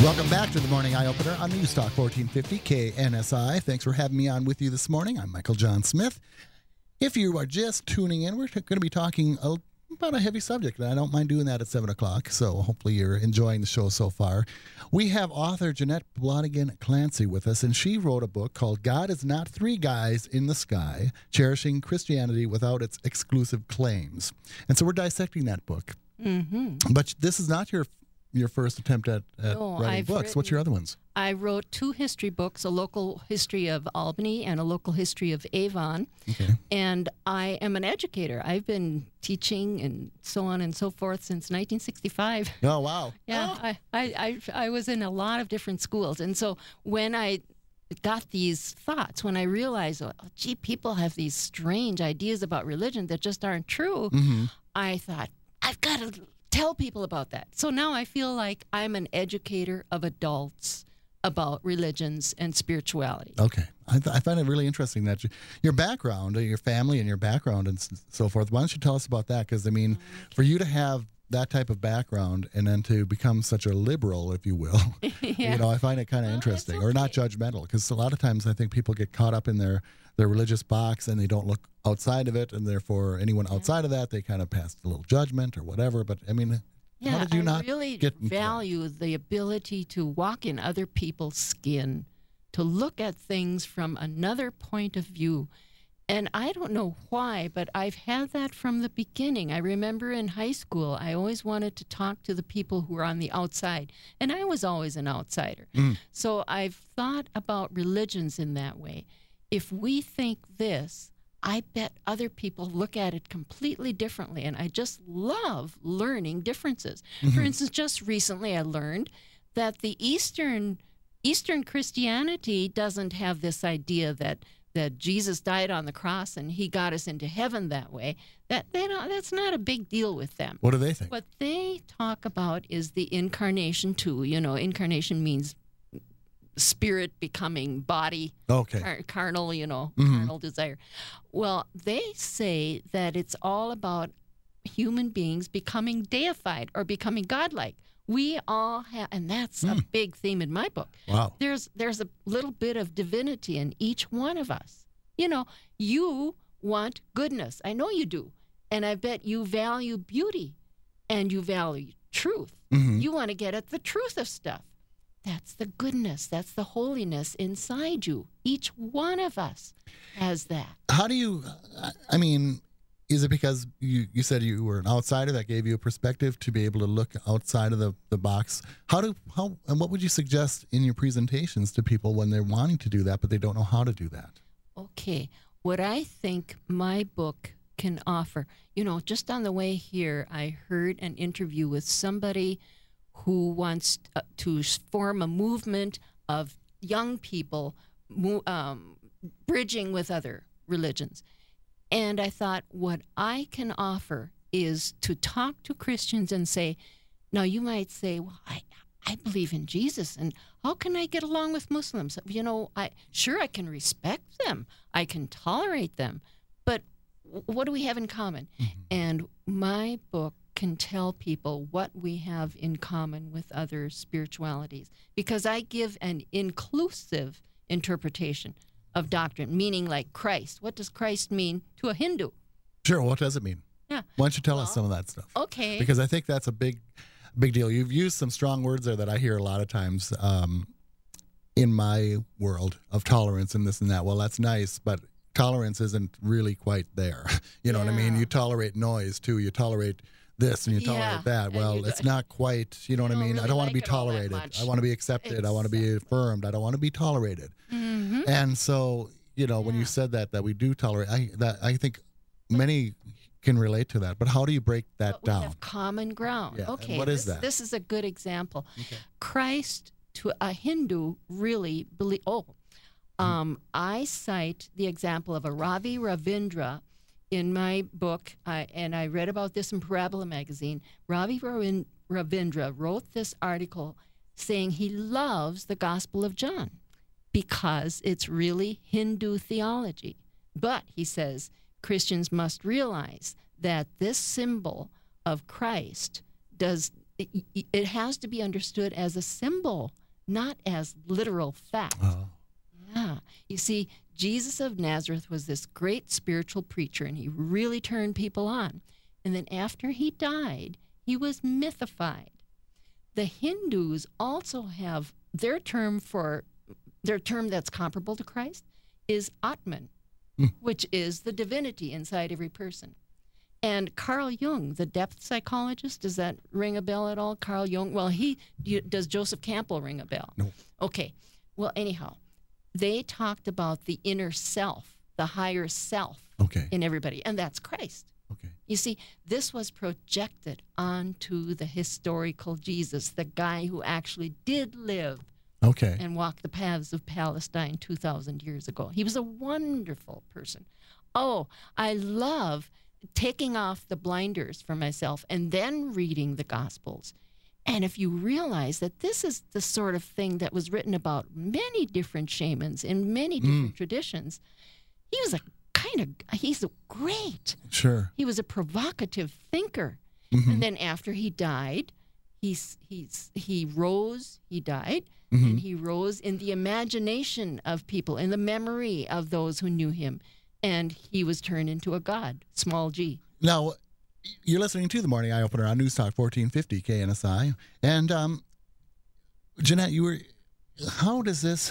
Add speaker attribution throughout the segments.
Speaker 1: Welcome back to the Morning Eye Opener on News Talk 1450 KNSI. Thanks for having me on with you this morning. I'm Michael John Smith. If you are just tuning in, we're going to be talking about a heavy subject, and I don't mind doing that at 7 o'clock, so hopefully you're enjoying the show so far. We have author Jeanette Blonigan Clancy with us, and she wrote a book called God is Not Three Guys in the Sky, Cherishing Christianity Without Its Exclusive Claims. And so we're dissecting that book. Mm-hmm. But this is not your first attempt at writing books. What's your other ones?
Speaker 2: I wrote 2 history books, a local history of Albany and a local history of Avon. Okay. And I am an educator. I've been teaching and so on and so forth since 1965.
Speaker 1: Oh, wow.
Speaker 2: Yeah, I was in a lot of different schools. And so when I got these thoughts, when I realized, people have these strange ideas about religion that just aren't true, I thought, I've got to tell people about that. So now I feel like I'm an educator of adults about religions and spirituality.
Speaker 1: Okay. I find it really interesting that your background, your family and your background and so forth. Why don't you tell us about that? Because, I mean, for you to have that type of background and then to become such a liberal, if you will,
Speaker 2: Yeah.
Speaker 1: I find it kind of interesting, or not judgmental, because a lot of times I think people get caught up in their religious box and they don't look outside of it, and therefore anyone outside of that, they kind of pass a little judgment or whatever. But I mean, how did you not
Speaker 2: really
Speaker 1: get
Speaker 2: value the ability to walk in other people's skin, to look at things from another point of view. And I don't know why, but I've had that from the beginning. I remember in high school, I always wanted to talk to the people who were on the outside, and I was always an outsider. So I've thought about religions in that way. If we think this, I bet other people look at it completely differently, and I just love learning differences. For instance, just recently I learned that the Eastern Christianity doesn't have this idea that Jesus died on the cross and he got us into heaven that way. That's not a big deal with them.
Speaker 1: What do they think?
Speaker 2: What they talk about is the incarnation too. Incarnation means spirit becoming body, carnal, carnal desire. Well, they say that it's all about human beings becoming deified or becoming godlike. We all have, and that's a big theme in my book.
Speaker 1: Wow.
Speaker 2: There's a little bit of divinity in each one of us. You want goodness. I know you do. And I bet you value beauty and you value truth. You want to get at the truth of stuff. That's the goodness. That's the holiness inside you. Each one of us has that.
Speaker 1: How do you, is it because you said you were an outsider that gave you a perspective to be able to look outside of the box? And what would you suggest in your presentations to people when they're wanting to do that, but they don't know how to do that?
Speaker 2: Okay. What I think my book can offer, just on the way here, I heard an interview with somebody who wants to form a movement of young people bridging with other religions. And I thought, what I can offer is to talk to Christians and say, now you might say, well, I believe in Jesus, and how can I get along with Muslims? I can respect them. I can tolerate them. But what do we have in common? And my book can tell people what we have in common with other spiritualities, because I give an inclusive interpretation of doctrine, meaning like Christ. What does Christ mean to a Hindu?
Speaker 1: Sure. What does it mean?
Speaker 2: Yeah.
Speaker 1: Why don't you tell us some of that stuff?
Speaker 2: Okay.
Speaker 1: Because I think that's a big deal. You've used some strong words there that I hear a lot of times in my world of tolerance and this and that. Well, that's nice, but tolerance isn't really quite there. You know what I mean? You tolerate noise too. You tolerate this and you tolerate that. Well, it's not quite, you know what I mean?
Speaker 2: Really
Speaker 1: I don't want to be
Speaker 2: like it all that
Speaker 1: tolerated.
Speaker 2: much.
Speaker 1: I want to be accepted. I want to be affirmed. I don't want to be tolerated. And so, when you said that we do tolerate, I think many can relate to that. But how do you break that down?
Speaker 2: We have common ground.
Speaker 1: Yeah.
Speaker 2: Okay.
Speaker 1: And what is that?
Speaker 2: This is a good example.
Speaker 1: Okay.
Speaker 2: Christ to a Hindu really believe. I cite the example of a Ravi Ravindra in my book, and I read about this in Parabola magazine. Ravi Ravindra wrote this article saying he loves the Gospel of John because it's really Hindu theology. But, he says, Christians must realize that this symbol of Christ it has to be understood as a symbol, not as literal fact.
Speaker 1: Oh.
Speaker 2: Yeah. You see, Jesus of Nazareth was this great spiritual preacher, and he really turned people on. And then after he died, he was mythified. The Hindus also have their term that's comparable to Christ is Atman, which is the divinity inside every person. And Carl Jung, the depth psychologist, does that ring a bell at all? Carl Jung? Well, does Joseph Campbell ring a bell?
Speaker 1: No.
Speaker 2: Okay. Well, anyhow, they talked about the inner self, the higher self in everybody, and that's Christ.
Speaker 1: Okay.
Speaker 2: You see, this was projected onto the historical Jesus, the guy who actually did live and walk the paths of Palestine 2,000 years ago. He was a wonderful person. Oh, I love taking off the blinders for myself and then reading the Gospels. And if you realize that this is the sort of thing that was written about many different shamans in many different traditions, he's great.
Speaker 1: Sure.
Speaker 2: He was a provocative thinker. And then after he died, he died, and he rose in the imagination of people, in the memory of those who knew him. And he was turned into a god, small g.
Speaker 1: Now, you're listening to The Morning Eye Opener on News Talk 1450 KNSI. And Jeanette, how does this,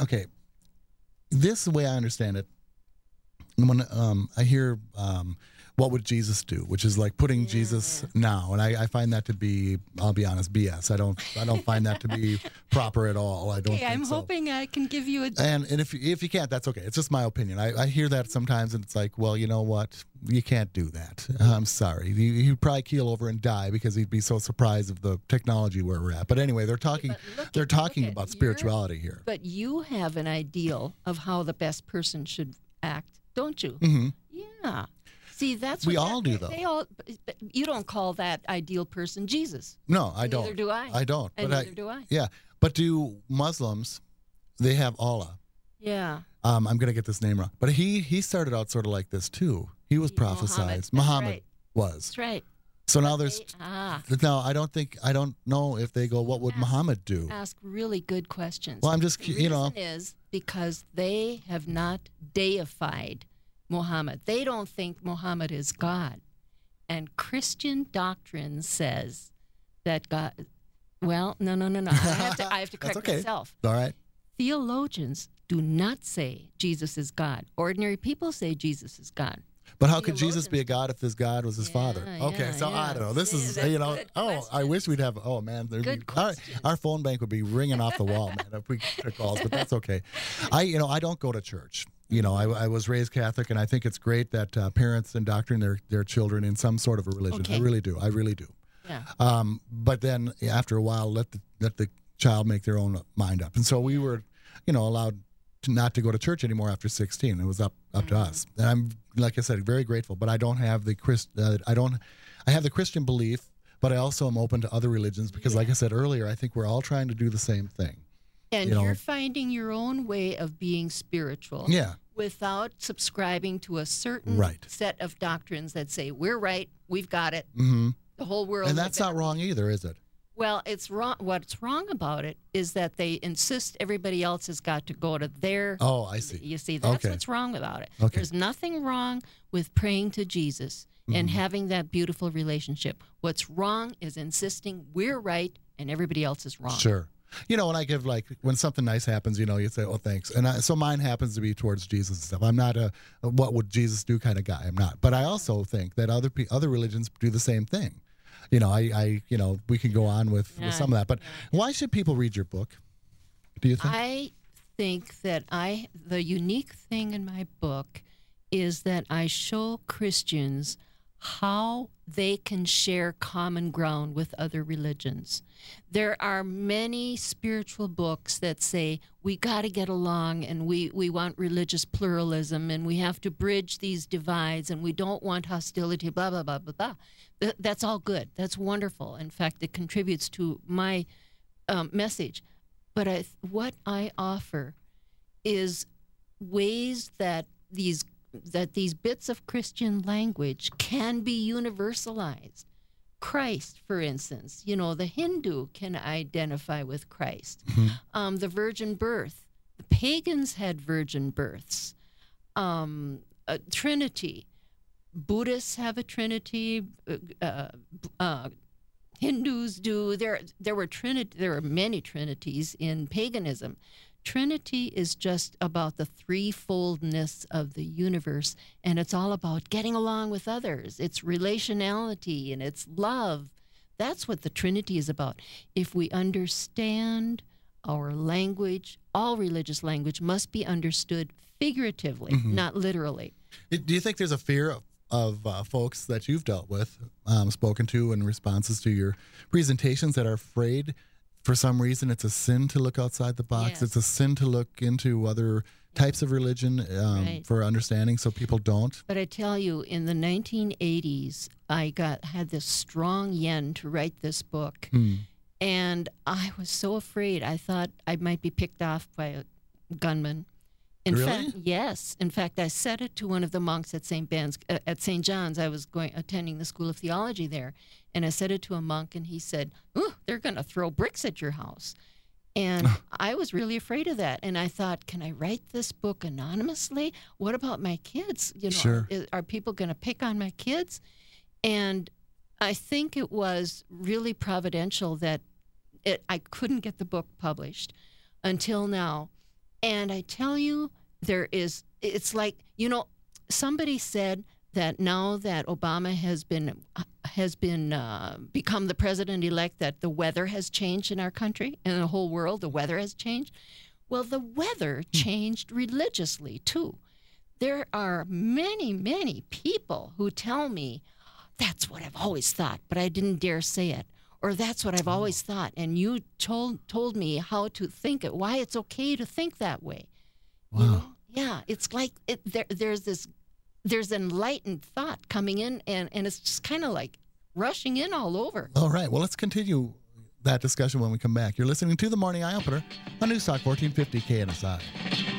Speaker 1: this is the way I understand it. When I hear what would Jesus do, which is like putting Jesus now, and I find that to be, I'll be honest, BS. I don't find that to be proper at all. I don't.
Speaker 2: I'm hoping I can give you a.
Speaker 1: And if you can't, that's okay. It's just my opinion. I hear that sometimes, and it's like, well, you know what? You can't do that. I'm sorry. He'd probably keel over and die because he'd be so surprised of the technology where we're at. But anyway, they're talking about spirituality here.
Speaker 2: But you have an ideal of how the best person should act, don't you?
Speaker 1: Mm-hmm.
Speaker 2: Yeah. See, that's
Speaker 1: we all do, though.
Speaker 2: You don't call that ideal person Jesus.
Speaker 1: No, I don't.
Speaker 2: Neither do I.
Speaker 1: I don't.
Speaker 2: And neither do I.
Speaker 1: Yeah, but do Muslims? They have Allah.
Speaker 2: Yeah.
Speaker 1: I'm going to get this name wrong, but he started out sort of like this too. He was prophesized. Muhammad was.
Speaker 2: That's right.
Speaker 1: So now there's now I don't know if they go, what would Muhammad do?
Speaker 2: Ask really good questions.
Speaker 1: Well, I'm just
Speaker 2: the reason is because they have not deified Muhammad. They don't think Muhammad is God. And Christian doctrine says that God, well, no. I have to correct myself.
Speaker 1: All right.
Speaker 2: Theologians do not say Jesus is God. Ordinary people say Jesus is God.
Speaker 1: But how could Jesus be a God if his God was his father? Okay, so I don't know. This is, I wish we'd have, our phone bank would be ringing off the wall, man, if we took calls, but that's okay. I don't go to church. I was raised Catholic, and I think it's great that parents indoctrinate their children in some sort of a religion. Okay. I really do. Yeah. But then after a while, let the child make their own mind up. And so we were, allowed not to go to church anymore after 16. It was up to us. And I'm, like I said, very grateful, but I don't have I have the Christian belief, but I also am open to other religions because, like I said earlier, I think we're all trying to do the same thing.
Speaker 2: And you're finding your own way of being spiritual.
Speaker 1: Yeah.
Speaker 2: Without subscribing to a certain set of doctrines that say, we're right, we've got it, the whole world.
Speaker 1: And that's not wrong either, is it?
Speaker 2: Well, it's wrong. What's wrong about it is that they insist everybody else has got to go to their.
Speaker 1: Oh, I see.
Speaker 2: You see, that's what's wrong about it.
Speaker 1: Okay.
Speaker 2: There's nothing wrong with praying to Jesus and having that beautiful relationship. What's wrong is insisting we're right and everybody else is wrong.
Speaker 1: Sure. When I give, when something nice happens, you say, oh, thanks. And so mine happens to be towards Jesus and stuff. I'm not a what would Jesus do kind of guy. I'm not. But I also think that other religions do the same thing. We can go on with some of that. But why should people read your book, do you think?
Speaker 2: I think that the unique thing in my book is that I show Christians how they can share common ground with other religions. There are many spiritual books that say we got to get along and we want religious pluralism and we have to bridge these divides and we don't want hostility, blah, blah, blah, blah, blah. That's all good. That's wonderful. In fact, it contributes to my message. But what I offer is ways that these bits of Christian language can be universalized. Christ, for instance. The Hindu can identify with Christ. The virgin birth. The pagans had virgin births. Trinity. Buddhists have a Trinity. Hindus do. There were many trinities in paganism. Trinity is just about the threefoldness of the universe, and it's all about getting along with others. It's relationality and it's love. That's what the Trinity is about. If we understand our language, all religious language must be understood figuratively, not literally.
Speaker 1: Do you think there's a fear of folks that you've dealt with, spoken to in responses to your presentations that are afraid for some reason it's a sin to look outside the box?
Speaker 2: Yes.
Speaker 1: It's a sin to look into other types of religion for understanding, so people don't?
Speaker 2: But I tell you, in the 1980s, I had this strong yen to write this book. And I was so afraid. I thought I might be picked off by a gunman. In fact, yes. In fact, I said it to one of the monks at St. John's. I was attending the School of Theology there, and I said it to a monk, and he said, "Ooh, they're going to throw bricks at your house." And I was really afraid of that. And I thought, can I write this book anonymously? What about my kids?
Speaker 1: Sure.
Speaker 2: Are people going to pick on my kids? And I think it was really providential that I couldn't get the book published until now. And I tell you, it's like, somebody said that now that Obama has become the president-elect, that the weather has changed in our country and the whole world. The weather has changed. Well, the weather changed religiously, too. There are many, many people who tell me, that's what I've always thought, but I didn't dare say it. Or that's what I've always thought, and you told me how to think it, why it's okay to think that way.
Speaker 1: Wow.
Speaker 2: Yeah, it's like there's enlightened thought coming in, and it's just kind of like rushing in all over.
Speaker 1: All right, well, let's continue that discussion when we come back. You're listening to The Morning Eye Opener on News Talk 1450 KNSI.